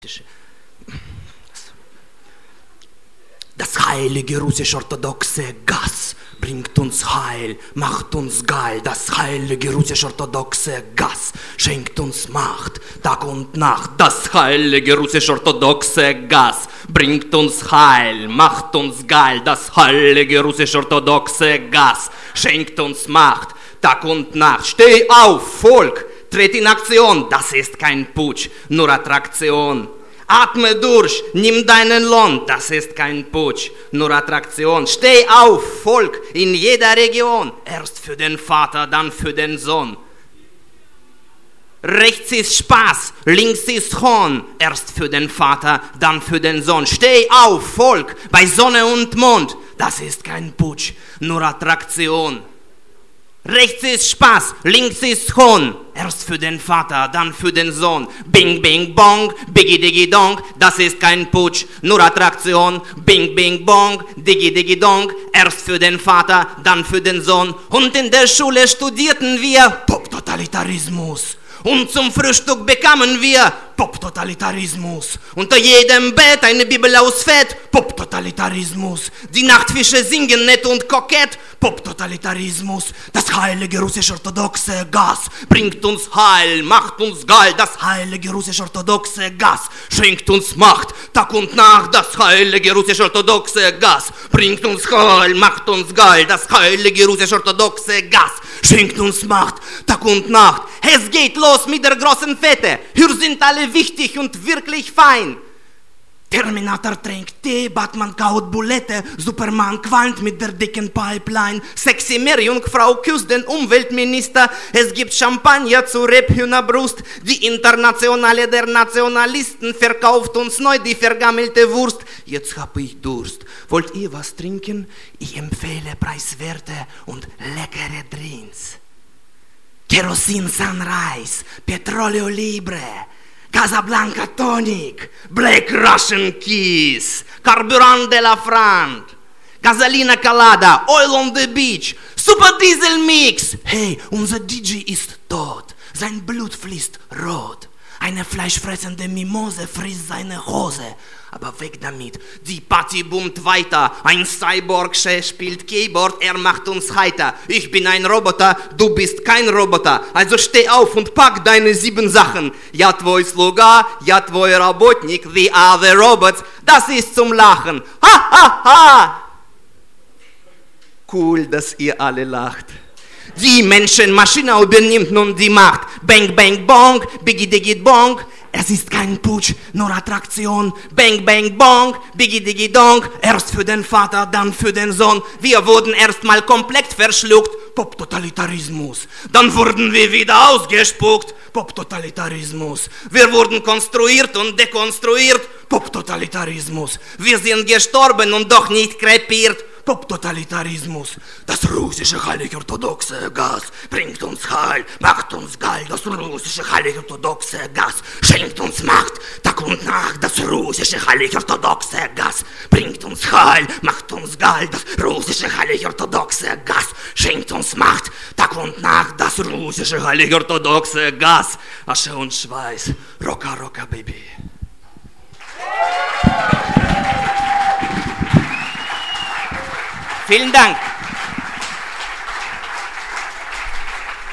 Das heilige russisch-orthodoxe Gas bringt uns Heil, macht uns geil. Das heilige russisch-orthodoxe Gas schenkt uns Macht, Tag und Nacht. Das heilige russisch-orthodoxe Gas bringt uns Heil, macht uns geil. Das heilige russisch-orthodoxe Gas schenkt uns Macht, Tag und Nacht. Steh auf, Volk, tritt in Aktion. Das ist kein Putsch, nur Attraktion. Atme durch, nimm deinen Lohn, das ist kein Putsch, nur Attraktion. Steh auf, Volk, in jeder Region, erst für den Vater, dann für den Sohn. Rechts ist Spaß, links ist Hohn, erst für den Vater, dann für den Sohn. Steh auf, Volk, bei Sonne und Mond, das ist kein Putsch, nur Attraktion. Rechts ist Spaß, links ist Hohn, erst für den Vater, dann für den Sohn. Bing, bing, bong, biggie, diggy, dong, das ist kein Putsch, nur Attraktion. Bing, bing, bong, diggy, diggy, dong, erst für den Vater, dann für den Sohn. Und in der Schule studierten wir Pop-Totalitarismus. Und zum Frühstück bekamen wir Pop-Totalitarismus. Unter jedem Bett eine Bibel aus Fett, Pop-Totalitarismus. Die Nachtfische singen nett und kokett, Pop-Totalitarismus. Das heilige russisch-orthodoxe Gas bringt uns Heil, macht uns geil. Das heilige russisch-orthodoxe Gas schenkt uns Macht, Tag und Nacht. Das heilige russisch-orthodoxe Gas bringt uns Heil, macht uns geil. Das heilige russisch-orthodoxe Gas schenkt uns Macht, Tag und Nacht. Es geht los mit der großen Fette. Hier sind alle wichtig und wirklich fein. Terminator trinkt Tee, Batman kaut Bulette, Superman qualmt mit der dicken Pipeline, sexy Meerjungfrau küsst den Umweltminister, es gibt Champagner zu Rebhühnerbrust, die Internationale der Nationalisten verkauft uns neu die vergammelte Wurst. Jetzt hab ich Durst. Wollt ihr was trinken? Ich empfehle preiswerte und leckere Drinks. Kerosin Sunrise, Petroleo Libre, Casablanca Tonic, Black Russian Kiss, Carburant de la Front, Gasolina Calada, Oil on the Beach, Super Diesel Mix. Hey, unser DJ ist tot, sein Blut fließt rot. Eine fleischfressende Mimose frisst seine Hose. Aber weg damit, die Party boomt weiter. Ein Cyborg spielt Keyboard, er macht uns heiter. Ich bin ein Roboter, du bist kein Roboter. Also steh auf und pack deine 7 Sachen. Ja, tvoj sluga, ja, tvoj работник, we are the robots. Das ist zum Lachen. Ha, ha, ha! Cool, dass ihr alle lacht. Die Menschenmaschine übernimmt nun die Macht. Bang, bang, bong, biggie, diggy, bong. Es ist kein Putsch, nur Attraktion. Bang, bang, bong, biggie, diggy, dong. Erst für den Vater, dann für den Sohn. Wir wurden erstmal komplett verschluckt. Pop-Totalitarismus. Dann wurden wir wieder ausgespuckt. Pop-Totalitarismus. Wir wurden konstruiert und dekonstruiert. Pop-Totalitarismus. Wir sind gestorben und doch nicht krepiert. Pop-Totalitarismus. Das russische heilig-orthodoxe Gas bringt uns Heil, macht uns geil. Das russische heilig-orthodoxe Gas schenkt uns Macht, Tag und Nacht. Das russische heilig-orthodoxe Gas bringt uns Heil, macht uns geil. Das russische heilig-orthodoxe Gas schenkt uns Macht, Tag und Nacht. Das russische heilig-orthodoxe Gas, Asche und Schweiß, Rocka, Rocka, Baby. Vielen Dank.